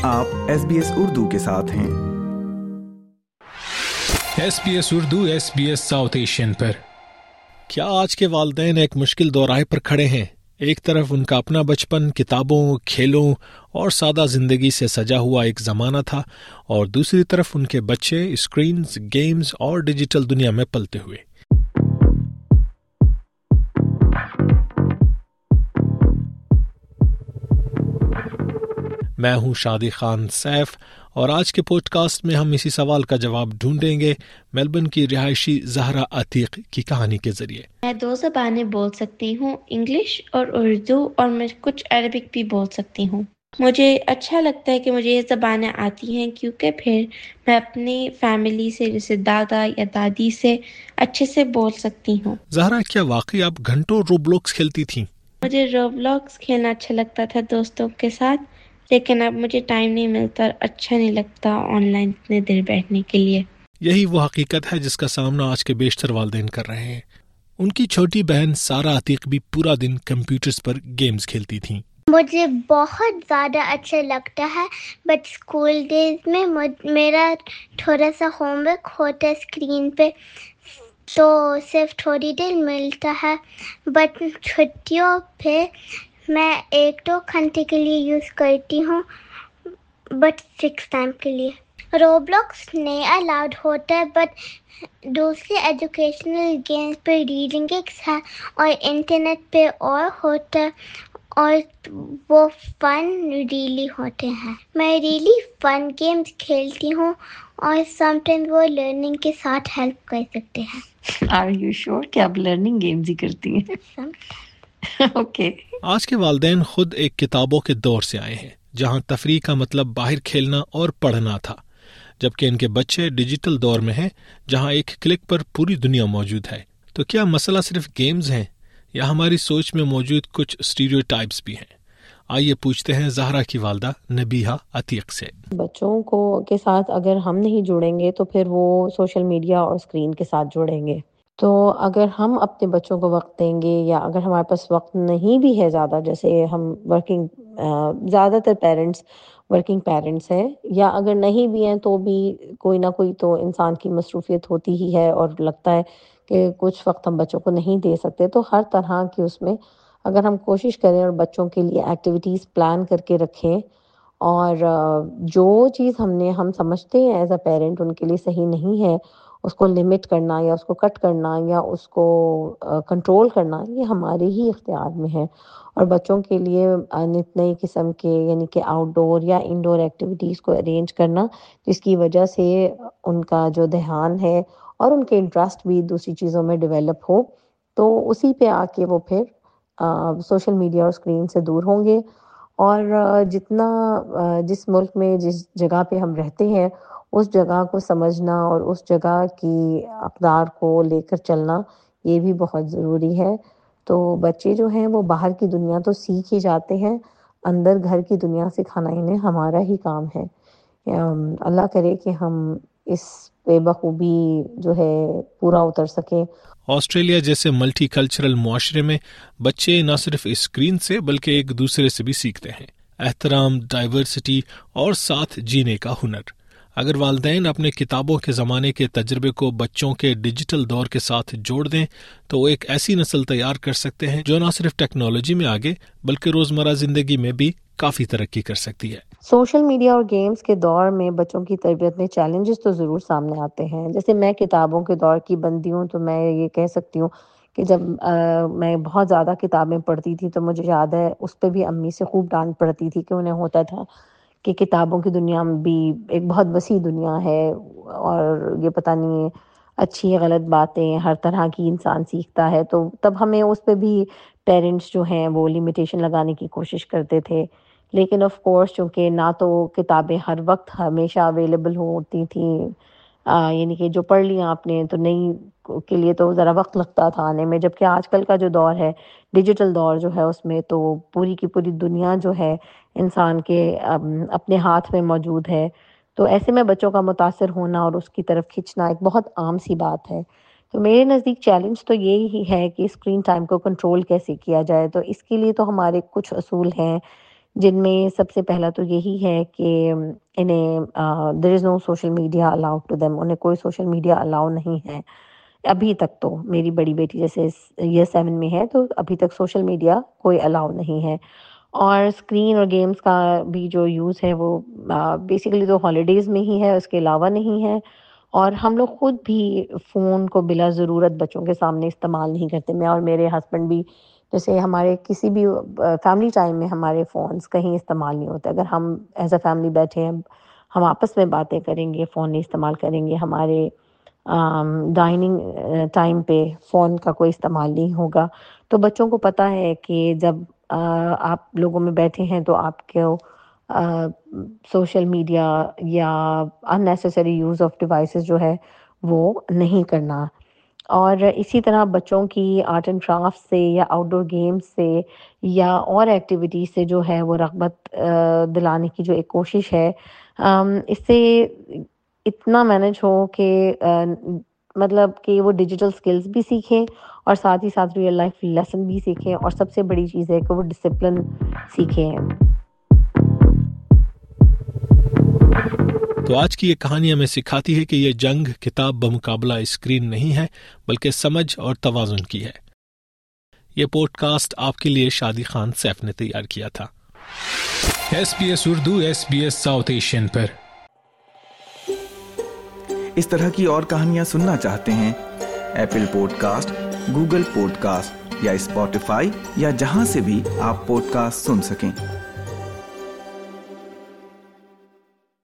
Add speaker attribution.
Speaker 1: آپ SBS اردو کے ساتھ ہیں۔
Speaker 2: SBS Urdu SBS South Asian پر۔ کیا آج کے والدین ایک مشکل دورائے پر کھڑے ہیں؟ ایک طرف ان کا اپنا بچپن کتابوں، کھیلوں اور سادہ زندگی سے سجا ہوا ایک زمانہ تھا، اور دوسری طرف ان کے بچے اسکرینز، گیمز اور ڈیجیٹل دنیا میں پلتے ہوئے۔ میں ہوں شادی خان سیف، اور آج کے پوڈ کاسٹ میں ہم اسی سوال کا جواب ڈھونڈیں گے میلبرن کی رہائشی زہرا عتیق کی کہانی کے ذریعے۔
Speaker 3: میں 2 زبانیں بول سکتی ہوں، انگلش اور اردو، اور میں کچھ عربک بھی بول سکتی ہوں۔ مجھے اچھا لگتا ہے کہ مجھے یہ زبانیں آتی ہیں، کیونکہ پھر میں اپنی فیملی سے، جیسے دادا یا دادی سے اچھے سے بول سکتی ہوں۔
Speaker 2: زہرا، کیا واقعی آپ گھنٹوں روبلوکس کھیلتی تھیں؟
Speaker 3: مجھے روبلاکس کھیلنا اچھا لگتا تھا دوستوں کے ساتھ، لیکن اب مجھے ٹائم نہیں ملتا اور اچھا نہیں لگتا آن لائن اتنے دیر بیٹھنے کے لیے۔
Speaker 2: یہی وہ حقیقت ہے جس کا سامنا آج کے بیشتر والدین کر رہے ہیں۔ ان کی چھوٹی بہن سارا عتیق بھی پورا دن کمپیوٹرز پر گیمز کھیلتی تھیں۔
Speaker 4: مجھے بہت زیادہ اچھا لگتا ہے، بٹ اسکول ڈیز میں میرا تھوڑا سا ہوم ورک ہوتا ہے اسکرین پہ، تو صرف تھوڑی دیر ملتا ہے، بٹ چھٹیوں پہ میں 1-2 گھنٹے کے لیے یوز کرتی ہوں، بٹ فکس ٹائم کے لیے۔ روبلاکس نہیں الاؤڈ ہوتا ہے، بٹ دوسرے ایجوکیشنل گیمز پہ ریڈنگ ایکس ہے، اور انٹرنیٹ پہ اور ہوتا ہے، اور وہ فن ریلی ہوتے ہیں۔ میں ریلی فن گیمز کھیلتی ہوں، اور سم ٹائم وہ لرننگ کے ساتھ ہیلپ کر سکتے ہیں۔
Speaker 5: Are you sure کہ آپ لرننگ گیمز ہی کرتی ہیں؟ اوکے۔
Speaker 2: آج کے والدین خود ایک کتابوں کے دور سے آئے ہیں، جہاں تفریح کا مطلب باہر کھیلنا اور پڑھنا تھا، جبکہ ان کے بچے ڈیجیٹل دور میں ہیں، جہاں ایک کلک پر پوری دنیا موجود ہے۔ تو کیا مسئلہ صرف گیمز ہیں، یا ہماری سوچ میں موجود کچھ اسٹیریوٹائپس بھی ہیں؟ آئیے پوچھتے ہیں زہرا کی والدہ نبیہہ عتیق سے۔
Speaker 5: بچوں کے ساتھ اگر ہم نہیں جڑیں گے تو پھر وہ سوشل میڈیا اور اسکرین کے ساتھ جڑیں گے۔ تو اگر ہم اپنے بچوں کو وقت دیں گے، یا اگر ہمارے پاس وقت نہیں بھی ہے زیادہ، جیسے ہم زیادہ تر پیرنٹس ورکنگ پیرنٹس ہیں، یا اگر نہیں بھی ہیں تو بھی کوئی نہ کوئی تو انسان کی مصروفیت ہوتی ہی ہے، اور لگتا ہے کہ کچھ وقت ہم بچوں کو نہیں دے سکتے، تو ہر طرح کی اس میں اگر ہم کوشش کریں اور بچوں کے لیے ایکٹیویٹیز پلان کر کے رکھیں، اور جو چیز ہم سمجھتے ہیں ایز اے پیرنٹ ان کے لیے صحیح نہیں ہے، اس کو لمٹ کرنا، یا اس کو کٹ کرنا، یا اس کو کنٹرول کرنا، یہ ہمارے ہی اختیار میں ہے۔ اور بچوں کے لیے نئی قسم کے یعنی کہ آؤٹ ڈور یا انڈور ایکٹیویٹیز کو ارینج کرنا، جس کی وجہ سے ان کا جو دھیان ہے اور ان کے انٹرسٹ بھی دوسری چیزوں میں ڈیولپ ہو، تو اسی پہ آ کے وہ پھر سوشل میڈیا اور اسکرین سے دور ہوں گے۔ اور جس ملک میں جس جگہ پہ ہم رہتے ہیں، اس جگہ کو سمجھنا اور اس جگہ کی اقدار کو لے کر چلنا، یہ بھی بہت ضروری ہے۔ تو بچے جو ہیں وہ باہر کی دنیا تو سیکھ ہی جاتے ہیں، اندر گھر کی دنیا سکھانا انہیں ہمارا ہی کام ہے۔ اللہ کرے کہ ہم اس پہ بخوبی جو ہے پورا اتر سکیں۔
Speaker 2: آسٹریلیا جیسے ملٹی کلچرل معاشرے میں بچے نہ صرف اسکرین سے بلکہ ایک دوسرے سے بھی سیکھتے ہیں، احترام، ڈائیورسٹی اور ساتھ جینے کا ہنر۔ اگر والدین اپنے کتابوں کے زمانے کے تجربے کو بچوں کے ڈیجیٹل دور کے ساتھ جوڑ دیں تو وہ ایک ایسی نسل تیار کر سکتے ہیں جو نہ صرف ٹیکنالوجی میں آگے بلکہ روزمرہ زندگی میں بھی کافی ترقی کر سکتی ہے۔
Speaker 5: سوشل میڈیا اور گیمز کے دور میں بچوں کی تربیت میں چیلنجز تو ضرور سامنے آتے ہیں۔ جیسے میں کتابوں کے دور کی بندی ہوں، تو میں یہ کہہ سکتی ہوں کہ جب میں بہت زیادہ کتابیں پڑھتی تھی تو مجھے یاد ہے اس پہ بھی امی سے خوب ڈانٹ پڑتی تھی، کہ انہیں ہوتا تھا کہ کتابوں کی دنیا میں بھی ایک بہت وسیع دنیا ہے، اور یہ پتہ نہیں اچھی غلط باتیں ہر طرح کی انسان سیکھتا ہے۔ تو تب ہمیں اس پہ بھی پیرنٹس جو ہیں وہ لمیٹیشن لگانے کی کوشش کرتے تھے، لیکن آف کورس چونکہ نہ تو کتابیں ہر وقت ہمیشہ اویلیبل ہوتی تھیں، یعنی کہ جو پڑھ لیا آپ نے تو نہیں کے لیے تو ذرا وقت لگتا تھا آنے میں، جبکہ آج کل کا جو دور ہے ڈیجیٹل دور جو ہے اس میں تو پوری کی پوری دنیا جو ہے انسان کے اپنے ہاتھ میں موجود ہے۔ تو ایسے میں بچوں کا متاثر ہونا اور اس کی طرف کھینچنا ایک بہت عام سی بات ہے۔ تو میرے نزدیک چیلنج تو یہی ہی ہے کہ اسکرین ٹائم کو کنٹرول کیسے کیا جائے۔ تو اس کے لیے تو ہمارے کچھ اصول ہیں، جن میں سب سے پہلا تو یہی ہے کہ انہیں there is no social media allow to them, انہیں کوئی سوشل میڈیا الاؤ نہیں ہے ابھی تک. تو میری بڑی بیٹی جیسے ایئر 7 میں ہے تو ابھی تک سوشل میڈیا کوئی الاؤ نہیں ہے. اور اسکرین اور گیمز کا بھی جو یوز ہے وہ بیسیکلی تو ہالیڈیز میں ہی ہے، اس کے علاوہ نہیں ہے. اور ہم لوگ خود بھی فون کو بلا ضرورت بچوں کے سامنے استعمال نہیں کرتے. میں اور میرے ہسبینڈ بھی، جیسے ہمارے کسی بھی فیملی ٹائم میں ہمارے فونز کہیں استعمال نہیں ہوتے. اگر ہم ایز اے فیملی بیٹھے ہیں، ہم آپس میں باتیں کریں گے، فون نہیں استعمال کریں گے. ہمارے ڈائننگ ٹائم پہ فون کا کوئی استعمال نہیں ہوگا. تو بچوں کو پتہ ہے کہ جب آپ لوگوں میں بیٹھے ہیں تو آپ کو سوشل میڈیا یا unnecessary use of devices جو ہے وہ نہیں کرنا. اور اسی طرح بچوں کی آرٹ اینڈ کرافٹ سے یا آؤٹ ڈور گیمز سے یا اور ایکٹیویٹیز سے جو ہے وہ رغبت دلانے کی جو ایک کوشش ہے، اس سے اتنا مینج ہو کہ مطلب کہ وہ ڈیجیٹل سکلز بھی سیکھیں اور ساتھ ہی ساتھ ریئل لائف لیسن بھی سیکھیں، اور سب سے بڑی چیز ہے کہ وہ ڈسپلن سیکھیں.
Speaker 2: تو آج کی یہ کہانی ہمیں سکھاتی ہے کہ یہ جنگ کتاب بمقابلہ اسکرین نہیں ہے بلکہ سمجھ اور توازن کی ہے. یہ پوڈ کاسٹ آپ کے لیے شادی خان سیف نے تیار کیا تھا.
Speaker 6: SBS Urdu SBS South Asian پر.
Speaker 1: اس طرح کی اور کہانیاں سننا چاہتے ہیں؟ Apple podcast, Google podcast یا اسپوٹیفائی یا جہاں سے بھی آپ پوڈ کاسٹ سن سکیں.